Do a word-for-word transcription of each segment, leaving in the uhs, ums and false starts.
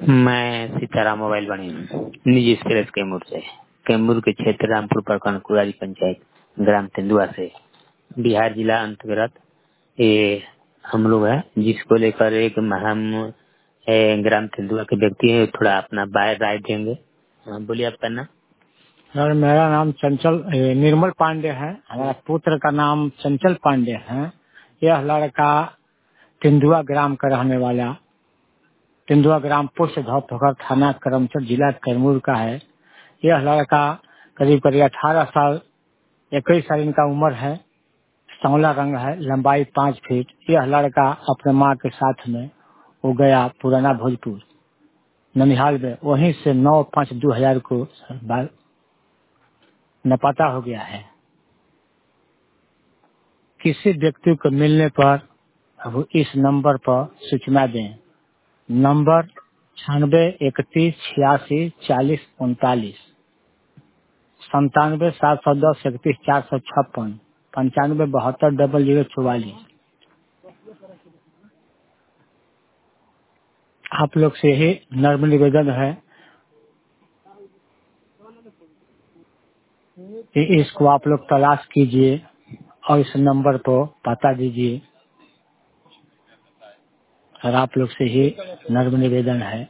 मैं सीताराम मोबाइल बनी हूँ निजी एक्सप्रेस कैमूर से। कैमूर के क्षेत्र रामपुर प्रखंड कुरारी पंचायत ग्राम तेंदुआ से बिहार जिला अंतर्गत ये हम लोग हैं, जिसको लेकर एक हम ग्राम तेंदुआ के व्यक्ति हैं। थोड़ा अपना बाय राय देंगे। हाँ, बोलिए आपका नाम। सर मेरा नाम चंचल ए, निर्मल पांडे है। हमारा पुत्र का नाम चंचल पांडे है। यह लड़का तेंदुआ ग्राम का रहने वाला, तेंदुआ ग्राम पोस्ट धौपघर थाना करमसर जिला कैमूर का है। यह लड़का करीब करीब अठारह साल इक्कीस साल इनका उम्र है। सांवला रंग है, लंबाई पाँच फीट। यह लड़का अपने माँ के साथ में वो गया पुराना भोजपुर ननिहाल में, वहीं से नौ पाँच दो हजार को लापता हो गया है। किसी व्यक्ति को मिलने पर अब इस नंबर पर सूचना दें। नंबर छियानवे इकतीस छियासी चालीस उनतालीस, संतानवे सात सौ दस इकतीस चार सौ छप्पन, पंचानवे बहत्तर डबल जीरो चौवालीस। आप लोग से ही नर्म निवेदन है कि इसको आप लोग तलाश कीजिए और इस नंबर पर पता दीजिए। और आप लोग से ही नर्म निवेदन है।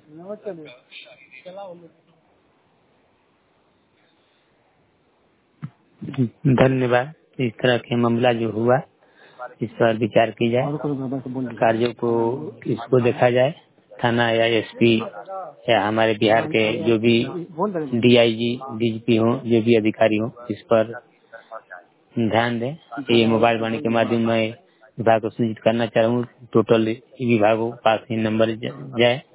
धन्यवाद। इस तरह के मामला जो हुआ इस पर विचार की जाए, कार्यों को इसको देखा जाए। थाना या एसपी या हमारे बिहार के जो भी डीआईजी डीजीपी हो, जो भी अधिकारी हो, इस पर ध्यान दें। ये मोबाइल वाणी के माध्यम में विभाग को सूचित करना चाहूँ। टोटल विभागों के पास ही नंबर जाए।